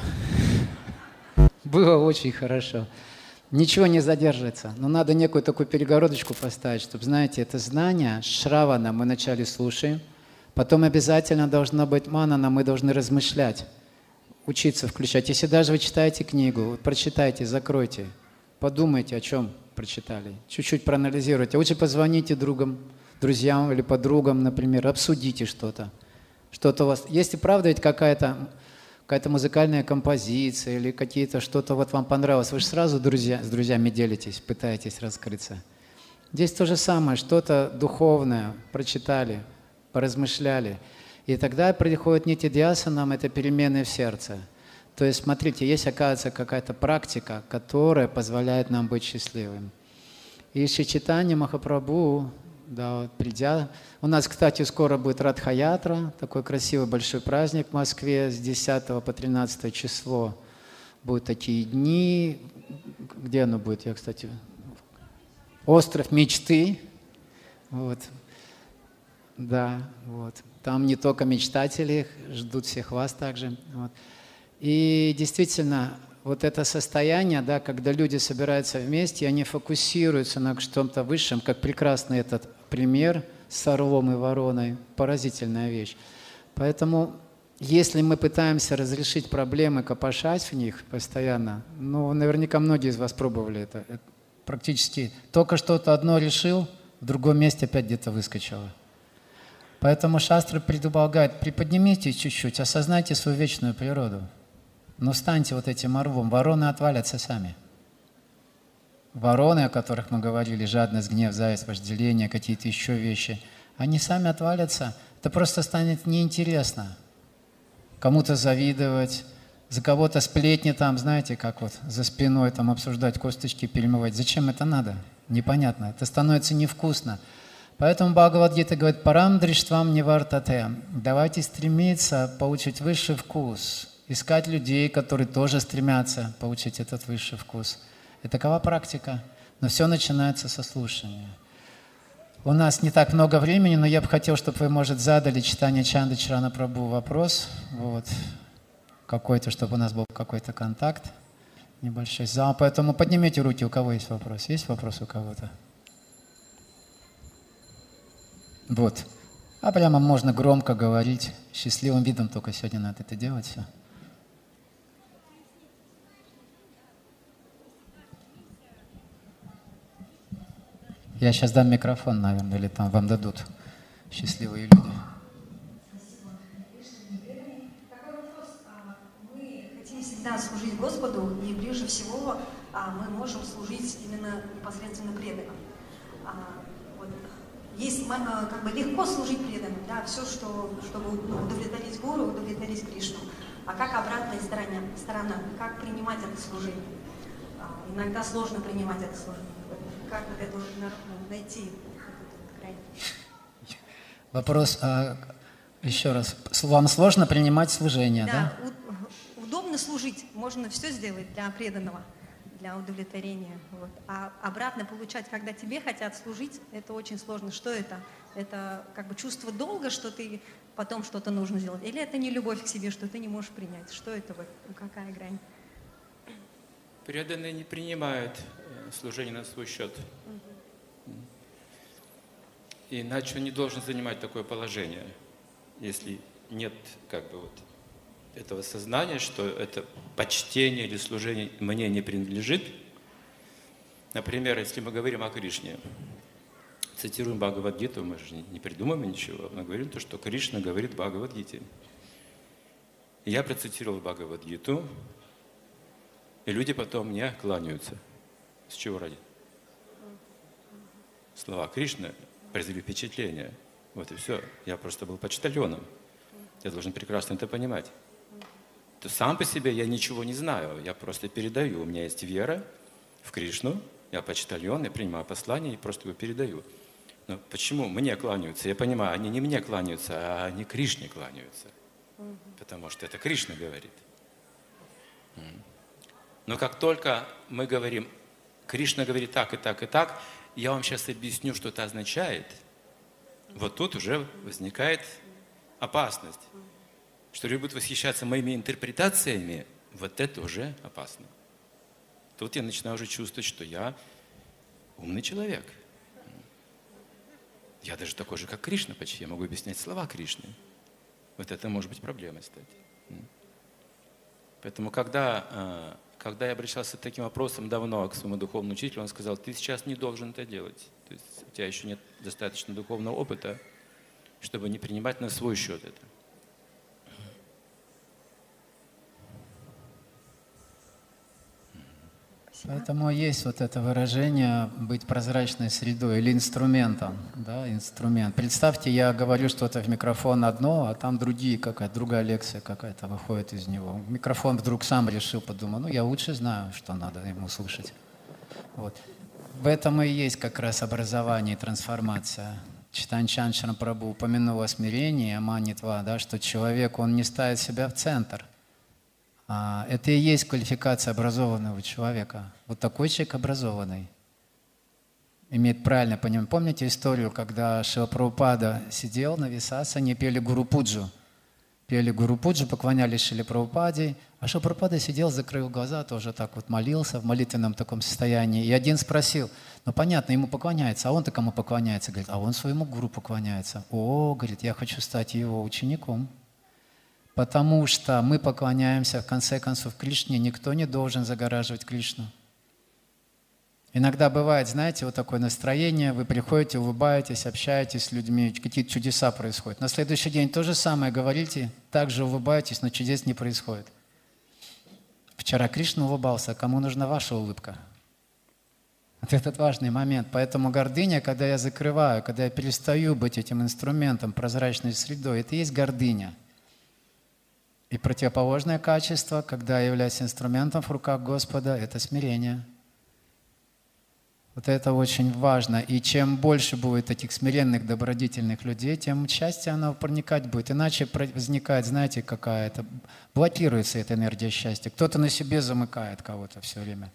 Было очень хорошо. Ничего не задержится, но надо некую такую перегородочку поставить, чтобы, знаете, это знание, шравана мы вначале слушаем, потом обязательно должна быть манана, мы должны размышлять, учиться включать. Если даже вы читаете книгу, вот прочитайте, закройте, подумайте, о чем прочитали, чуть-чуть проанализируйте. Лучше позвоните другам, друзьям или подругам, например, обсудите что-то. Что-то у вас... Если правда ведь какая-то... какая-то музыкальная композиция или какие-то что-то вот вам понравилось, вы же сразу друзья, с друзьями делитесь, пытаетесь раскрыться. Здесь то же самое, что-то духовное прочитали, поразмышляли. И тогда приходит нити-дьясанам, это перемены в сердце. То есть, смотрите, есть, оказывается, какая-то практика, которая позволяет нам быть счастливым. И Шри Чайтанья Махапрабху, да, вот, придя... У нас, кстати, скоро будет Радха-ятра, такой красивый большой праздник в Москве, с десятого по тринадцатое число. Будут такие дни. Где оно будет? Я, кстати... Остров мечты. Вот. Да, вот. Там не только мечтатели, ждут всех вас также. Вот. И действительно, вот это состояние, да, когда люди собираются вместе, они фокусируются на что-то высшем, как прекрасный этот пример с орлом и вороной, поразительная вещь. Поэтому, если мы пытаемся разрешить проблемы, копошать в них постоянно, ну, наверняка многие из вас пробовали это, это практически только что-то одно решил, в другом месте опять где-то выскочило. Поэтому шастра предполагает, приподнимитесь чуть-чуть, осознайте свою вечную природу. Но станьте вот этим орлом, вороны отвалятся сами. Вороны, о которых мы говорили, жадность, гнев, зависть, вожделение, какие-то еще вещи, они сами отвалятся. Это просто станет неинтересно. Кому-то завидовать, за кого-то сплетни там, знаете, как вот за спиной там обсуждать, косточки перемывать. Зачем это надо? Непонятно. Это становится невкусно. Поэтому Бхагавад-гита говорит, парам дриштвам нивартате. Давайте стремиться получить высший вкус, искать людей, которые тоже стремятся получить этот высший вкус. И такова практика. Но все начинается со слушания. У нас не так много времени, но я бы хотел, чтобы вы, может, задали читание Чанды Чарана Прабху вопрос. Вот. Какой-то, чтобы у нас был какой-то контакт. небольшой зал, поэтому поднимите руки, у кого есть вопрос. Есть вопрос у кого-то? Вот. А прямо можно громко говорить, счастливым видом только сегодня надо это делать все. Я сейчас дам микрофон, наверное, или там вам дадут счастливые люди. Мы хотим всегда служить Господу, и прежде всего мы можем служить именно непосредственно преданным. Вот. Есть как бы легко служить преданным, да, все, что, чтобы удовлетворить Гуру, удовлетворить Кришну. А как обратная сторона, сторона, как принимать это служение? Иногда сложно принимать это служение. Как это найти этот край? Вопрос, а, еще раз, вам сложно принимать служение, да? Да, у, удобно служить, можно все сделать для преданного, для удовлетворения. Вот. А обратно получать, когда тебе хотят служить, это очень сложно. Что это? Это как бы чувство долга, что ты потом что-то нужно сделать? Или это не любовь к себе, что ты не можешь принять? Что это? Вот? Какая грань? Преданные не принимают служение на свой счет. Иначе он не должен занимать такое положение, если нет как бы вот этого сознания, что это почтение или служение мне не принадлежит. Например, если мы говорим о Кришне, цитируем Бхагавад-гиту, мы же не придумаем ничего, мы говорим то, что Кришна говорит в Бхагавад-гите. Я процитировал Бхагавад-гиту, и люди потом мне кланяются. С чего ради? Слова Кришны произвели впечатление. Вот и все. Я просто был почтальоном. Я должен прекрасно это понимать. То сам по себе я ничего не знаю. Я просто передаю. У меня есть вера в Кришну. Я почтальон, я принимаю послание и просто его передаю. Но почему мне кланяются? Я понимаю, они не мне кланяются, а они Кришне кланяются. Потому что это Кришна говорит. Но как только мы говорим, Кришна говорит так и так и так, я вам сейчас объясню, что это означает, вот тут уже возникает опасность. Что люди будут восхищаться моими интерпретациями, вот это уже опасно. Тут я начинаю уже чувствовать, что я умный человек. Я даже такой же, как Кришна почти, я могу объяснять слова Кришны. Вот это может быть проблемой, кстати. Поэтому, когда... Когда я обращался с таким вопросом давно к своему духовному учителю, он сказал, ты сейчас не должен это делать. То есть у тебя еще нет достаточно духовного опыта, чтобы не принимать на свой счет это. Поэтому есть вот это выражение «быть прозрачной средой» или инструментом. Да, инструмент. Представьте, я говорю что-то в микрофон одно, а там другие, какая-то другая лекция какая-то выходит из него. Микрофон вдруг сам решил, подумал, ну я лучше знаю, что надо ему слушать. Вот. В этом и есть как раз образование и трансформация. Чайтанья Чаритамриту Прабху упомянул о смирении, о манитва, да, что человек, он не ставит себя в центр. А, это и есть квалификация образованного человека. Вот такой человек образованный. Имеет правильное понимание. Помните историю, когда Шрила Прабхупада сидел на Висасане, пели Гуру Пуджу. Пели Гуру Пуджу, поклонялись Шриле Прабхупаде. А Шрила Прабхупада сидел, закрыл глаза, тоже так вот молился в молитвенном таком состоянии. И один спросил, ну понятно, ему поклоняется, а он-то кому поклоняется? Говорит, а он своему гуру поклоняется. О, говорит, я хочу стать его учеником. Потому что мы поклоняемся, в конце концов, Кришне, никто не должен загораживать Кришну. Иногда бывает, знаете, вот такое настроение, вы приходите, улыбаетесь, общаетесь с людьми, какие-то чудеса происходят. На следующий день то же самое говорите, также улыбаетесь, но чудес не происходит. Вчера Кришна улыбался, а кому нужна ваша улыбка? Вот этот важный момент. Поэтому гордыня, когда я закрываю, когда я перестаю быть этим инструментом, прозрачной средой, это и есть гордыня. И противоположное качество, когда я являюсь инструментом в руках Господа, это смирение. Вот это очень важно. И чем больше будет таких смиренных, добродетельных людей, тем счастье оно проникать будет. Иначе возникает, знаете, какая-то... Блокируется эта энергия счастья. Кто-то на себе замыкает кого-то все время.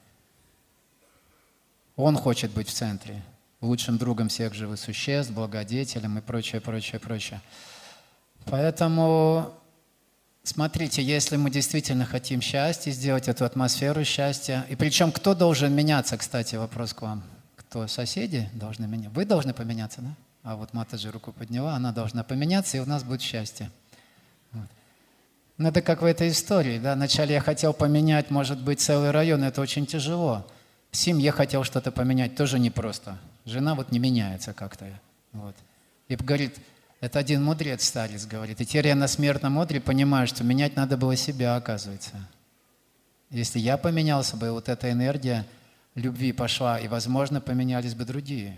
Он хочет быть в центре, лучшим другом всех живых существ, благодетелем и прочее, прочее, прочее. Поэтому... Смотрите, если мы действительно хотим счастья, сделать эту атмосферу счастья, и причем кто должен меняться, кстати, вопрос к вам. Кто? Соседи должны меняться? Вы должны поменяться, да? А вот Матаджи руку подняла, она должна поменяться, и у нас будет счастье. Вот. Ну, это как в этой истории, да? Вначале я хотел поменять, может быть, целый район, это очень тяжело. В семье хотел что-то поменять, тоже непросто. Жена вот не меняется как-то. Вот. И говорит, это один мудрец, старец, говорит. И теперь я на смертном одре понимаю, что менять надо было себя, оказывается. Если я поменялся бы, вот эта энергия любви пошла, и, возможно, поменялись бы другие.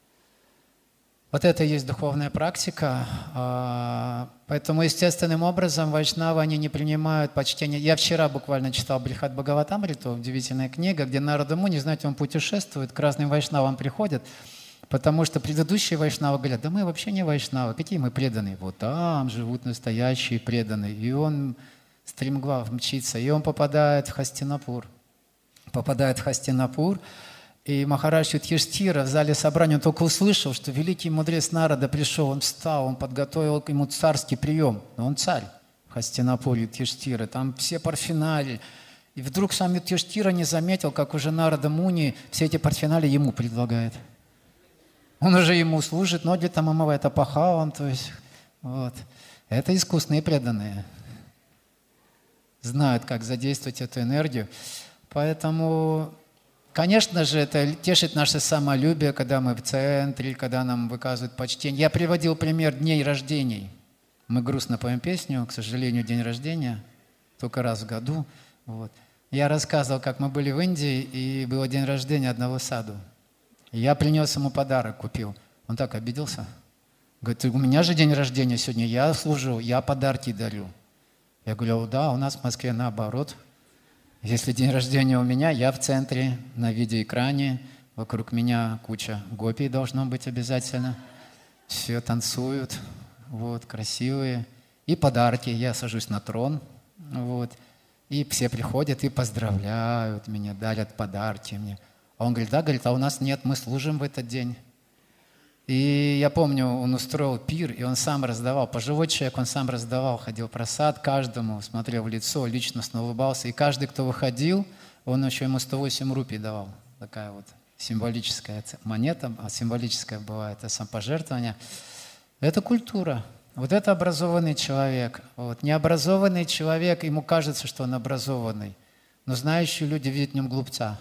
Вот это и есть духовная практика. Поэтому естественным образом вайшнавы, они не принимают почтение. Я вчера буквально читал Брихат Бхагаватамриту, удивительная книга, где Нарада Муни, знаете, он путешествует, к разным вайшнавам приходит, потому что предыдущие вайшнавы говорят, да мы вообще не вайшнавы, какие мы преданные? Вот там живут настоящие преданные. И он стремглав мчится, и он попадает в Хастинапур. Попадает в Хастинапур, и Махарадж Юдхиштира в зале собрания, он только услышал, что великий мудрец Нарада пришел, он встал, он подготовил ему царский прием. Но он царь в Хастинапуре Юдхиштира, там все парфенали. И вдруг сам Юдхиштира не заметил, как уже Нарада Муни все эти парфенали ему предлагает. Он уже ему служит, ноги там омывает, апахалом, то есть вот. Это искусные преданные. Знают, как задействовать эту энергию. Поэтому, конечно же, это тешит наше самолюбие, когда мы в центре, когда нам выказывают почтение. Я приводил пример дней рождений. Мы грустно поем песню, к сожалению, день рождения, только раз в году. Вот. Я рассказывал, как мы были в Индии, и было день рождения одного саду. И я принес ему подарок, купил. Он так обиделся. Говорит, у меня же день рождения сегодня, я служу, я подарки дарю. Я говорю, да, у нас в Москве наоборот. Если день рождения у меня, я в центре, на видеоэкране, вокруг меня куча гопий должно быть обязательно. Все танцуют, вот, красивые. И подарки, я сажусь на трон, вот. И все приходят и поздравляют меня, дарят подарки мне. А он говорит, да, говорит, а у нас нет, мы служим в этот день. И я помню, он устроил пир, и он сам раздавал, пожилой человек, он сам раздавал, ходил просад каждому, смотрел в лицо, личностно улыбался. И каждый, кто выходил, он еще ему сто восемь рупий давал. Такая вот символическая монета, а символическая бывает, это самопожертвование. Это культура. Вот это образованный человек. Вот. Необразованный человек, ему кажется, что он образованный, но знающие люди видят в нем глупца.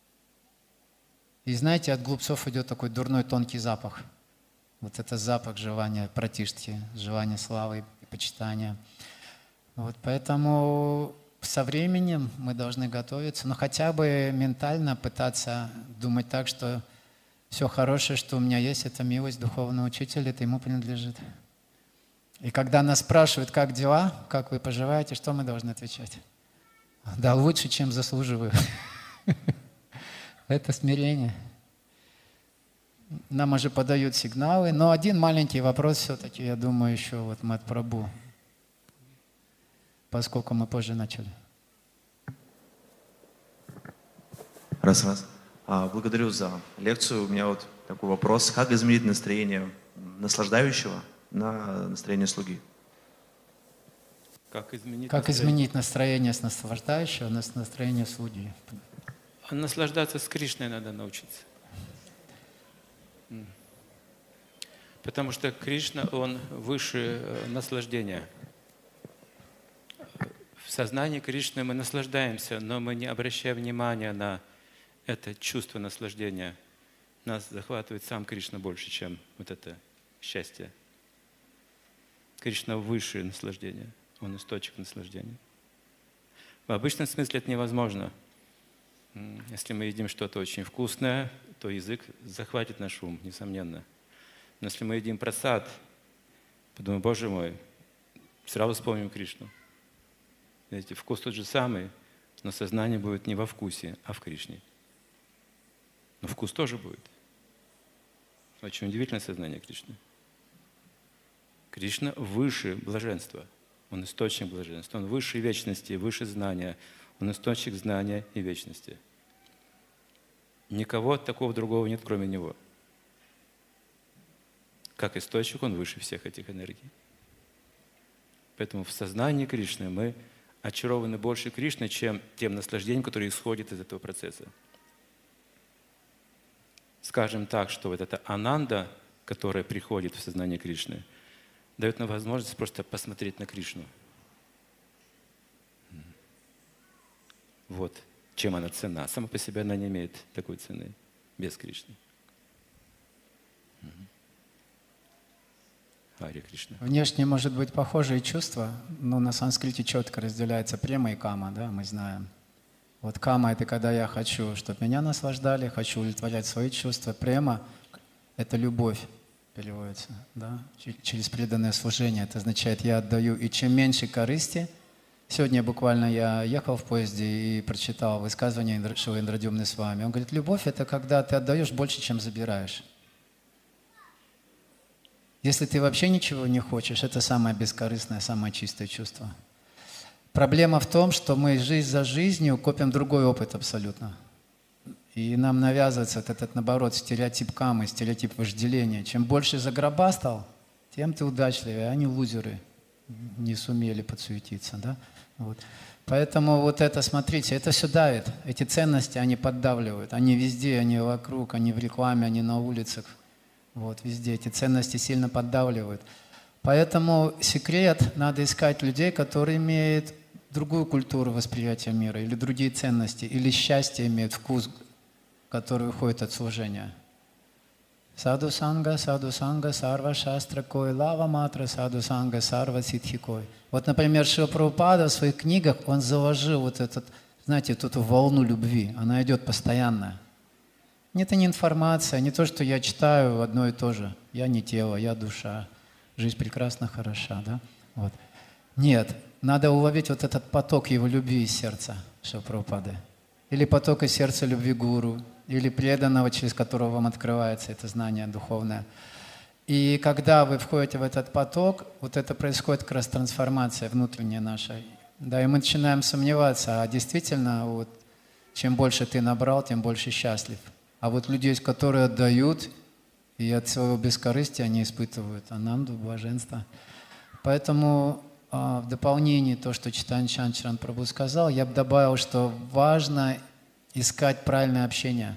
И знаете, от глупцов идет такой дурной тонкий запах. Вот это запах желания пратиштхи, желания славы и почитания. Вот поэтому со временем мы должны готовиться, но хотя бы ментально пытаться думать так, что все хорошее, что у меня есть, это милость духовного учителя, это ему принадлежит. И когда нас спрашивают, как дела, как вы поживаете, что мы должны отвечать? Да, лучше, чем заслуживаю. Это смирение. Нам уже подают сигналы, но один маленький вопрос все-таки, я думаю, еще вот Мат Прабху, поскольку мы позже начали. Раз, раз. А, благодарю за лекцию. У меня вот такой вопрос. Как изменить настроение наслаждающего на настроение слуги? Как изменить, как настроение? изменить настроение с наслаждающего на настроение слуги? А наслаждаться с Кришной надо научиться. Потому что Кришна, Он выше наслаждения. В сознании Кришны мы наслаждаемся, но мы не обращаем внимания на это чувство наслаждения. Нас захватывает сам Кришна больше, чем вот это счастье. Кришна выше наслаждения. Он источник наслаждения. В обычном смысле это невозможно. Если мы едим что-то очень вкусное, то язык захватит наш ум, несомненно. Но если мы едим прасад, подумаем, Боже мой, сразу вспомним Кришну. Видите, вкус тот же самый, но сознание будет не во вкусе, а в Кришне. Но вкус тоже будет. Очень удивительное сознание Кришны. Кришна выше блаженства. Он источник блаженства. Он выше вечности, выше знания. Он источник знания и вечности. Никого такого другого нет, кроме Него. Как источник, Он выше всех этих энергий. Поэтому в сознании Кришны мы очарованы больше Кришной, чем тем наслаждением, которое исходит из этого процесса. Скажем так, что вот эта ананда, которая приходит в сознание Кришны, дает нам возможность просто посмотреть на Кришну. Вот чем она ценна. Сама по себе она не имеет такой цены без Кришны. Харе Кришна. Внешне может быть похожие чувства, но на санскрите четко разделяется према и кама, да, мы знаем. Вот кама — это когда я хочу, чтобы меня наслаждали, хочу удовлетворять свои чувства. Према — это любовь, переводится, да, через преданное служение. Это означает, я отдаю, и чем меньше корысти. Сегодня буквально я ехал в поезде и прочитал высказывание Шрилы Индрадьюмны Свами. Он говорит, любовь — это когда ты отдаешь больше, чем забираешь. Если ты вообще ничего не хочешь, это самое бескорыстное, самое чистое чувство. Проблема в том, что мы жизнь за жизнью копим другой опыт абсолютно. И нам навязывается вот этот, наоборот, стереотип камы, стереотип вожделения. Чем больше загробастал, тем ты удачливее, они лузеры, не сумели подсуетиться. Да? Вот. Поэтому вот это, смотрите, это все давит. Эти ценности, они поддавливают. Они везде, они вокруг, они в рекламе, они на улицах. Вот, везде эти ценности сильно поддавливают. Поэтому секрет, надо искать людей, которые имеют другую культуру восприятия мира, или другие ценности, или счастье имеют, вкус, который уходит от служения. Саду санга, саду санга, сарва шастра кой, лава матра, саду санга, сарва ситхикой. Вот, например, Шрила Прабхупада в своих книгах, он заложил вот этот, знаете, эту волну любви, она идет постоянно. Это не информация, не то, что я читаю одно и то же. Я не тело, я душа. Жизнь прекрасна, хороша, да? Вот. Нет, надо уловить вот этот поток его любви из сердца Шрилы Прабхупады. Или поток из сердца любви гуру, или преданного, через которого вам открывается это знание духовное. И когда вы входите в этот поток, вот это происходит как раз трансформация внутренняя наша. Да, и мы начинаем сомневаться, а действительно, вот, чем больше ты набрал, тем больше счастлив. А вот людей, которые отдают, и от своего бескорыстия они испытывают ананду, блаженство. Поэтому а, в дополнение то, что Чайтанья Чандра Прабху сказал, я бы добавил, что важно искать правильное общение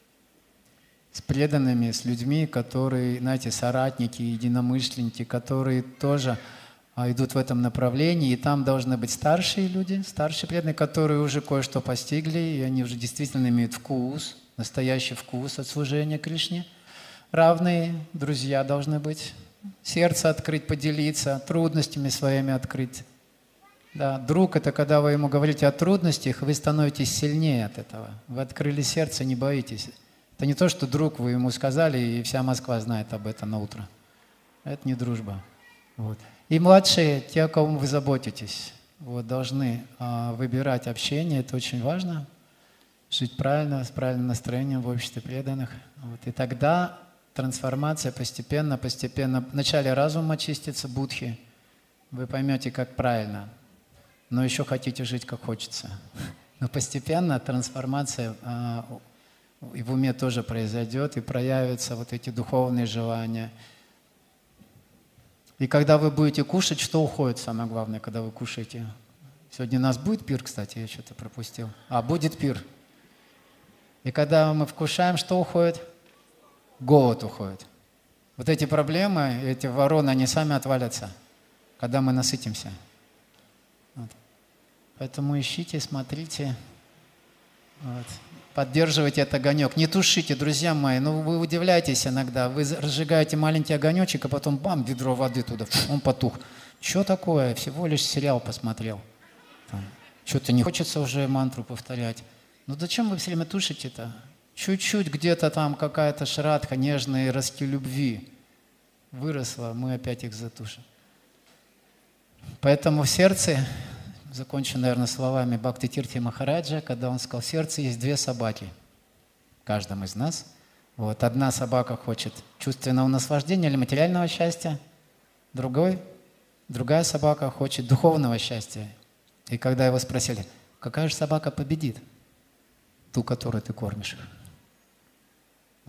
с преданными, с людьми, которые, знаете, соратники, единомышленники, которые тоже а, идут в этом направлении. И там должны быть старшие люди, старшие преданные, которые уже кое-что постигли, и они уже действительно имеют вкус, настоящий вкус от служения Кришне. Равные друзья должны быть. Сердце открыть, поделиться, трудностями своими открыть. Да, друг — это когда вы ему говорите о трудностях, вы становитесь сильнее от этого. Вы открыли сердце, не боитесь. Это не то, что друг, вы ему сказали, и вся Москва знает об этом на утро. Это не дружба. Вот. И младшие, те, о ком вы заботитесь, вот, должны а, выбирать общение, это очень важно. Жить правильно, с правильным настроением в обществе преданных. Вот. И тогда трансформация постепенно, постепенно. Вначале разум очистится, будхи. Вы поймете, как правильно. Но еще хотите жить, как хочется. Но постепенно трансформация а, и в уме тоже произойдет, и проявятся вот эти духовные желания. И когда вы будете кушать, что уходит, самое главное, когда вы кушаете? Сегодня у нас будет пир, кстати, я что-то пропустил. А, будет пир. И когда мы вкушаем, что уходит? Голод уходит. Вот эти проблемы, эти вороны, они сами отвалятся, когда мы насытимся. Вот. Поэтому ищите, смотрите, вот. Поддерживайте этот огонек. Не тушите, друзья мои. Ну, вы удивляетесь иногда. Вы разжигаете маленький огонечек, а потом бам, ведро воды туда, он потух. Что такое? Всего лишь сериал посмотрел. Что-то не хочется уже мантру повторять. Ну зачем вы все время тушите-то? Чуть-чуть где-то там какая-то шрадха, нежные ростки любви выросла, мы опять их затушим. Поэтому в сердце, закончу, наверное, словами Бхакти Тирти Махараджа, когда он сказал, в сердце есть две собаки, в каждом из нас. Вот, одна собака хочет чувственного наслаждения или материального счастья, другой, другая собака хочет духовного счастья. И когда его спросили, какая же собака победит? Ту, которую ты кормишь. Вот.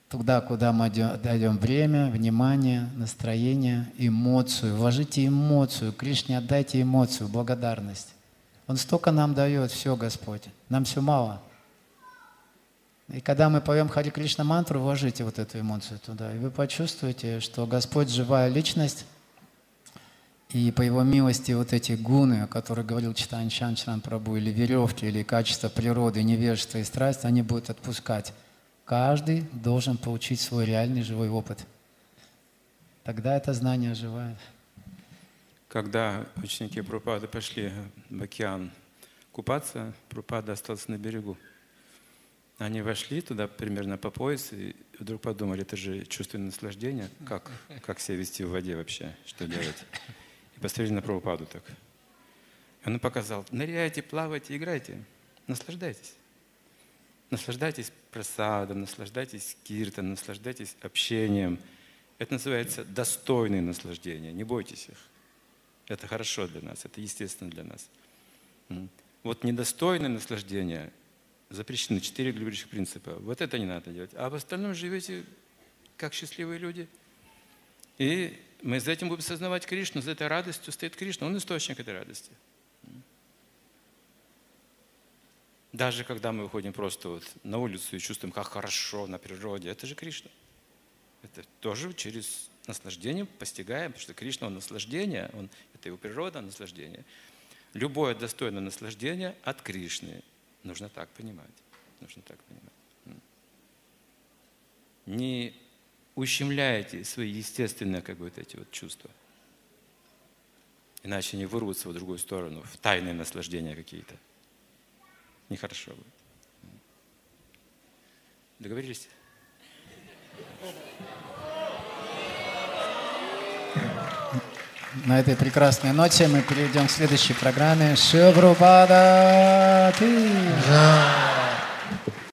туда, куда мы даем время, внимание, настроение, эмоцию. Вложите эмоцию, Кришне отдайте эмоцию, благодарность. Он столько нам дает, все, Господь, нам все мало. И когда мы поем Хари Кришна мантру, вложите вот эту эмоцию туда, и вы почувствуете, что Господь живая личность, и по Его милости вот эти гуны, о которых говорил Чайтанья Чанчаран Прабху, или веревки, или качества природы, невежество и страсть, они будут отпускать. Каждый должен получить свой реальный живой опыт. Тогда это знание оживает. Когда ученики Прабхупады пошли в океан купаться, Прабхупада остался на берегу. Они вошли туда примерно по пояс и вдруг подумали, это же чувственное наслаждение, как, как себя вести в воде вообще, что делать. И посмотрели на Прабхупаду так. И он показал, ныряйте, плавайте, играйте, наслаждайтесь. Наслаждайтесь прасадом, наслаждайтесь киртаном, наслаждайтесь общением. Это называется достойные наслаждения, не бойтесь их. Это хорошо для нас, это естественно для нас. Вот недостойное наслаждение запрещены, четыре глубоких принципа. Вот это не надо делать. А в остальном живете как счастливые люди. И мы за этим будем осознавать Кришну, за этой радостью стоит Кришна, Он источник этой радости. Даже когда мы выходим просто вот на улицу и чувствуем, как хорошо на природе, это же Кришна. Это тоже через наслаждение постигаем, потому что Кришна, Он наслаждение, он, это Его природа, наслаждение. Любое достойное наслаждение от Кришны. Нужно так понимать. Нужно так понимать. Не ущемляйте свои естественные как бы, вот эти вот чувства. Иначе они вырвутся в другую сторону, в тайные наслаждения какие-то. Нехорошо будет. Договорились? На этой прекрасной ноте мы перейдем к следующей программе. Шила Прабхупада Ки Джай.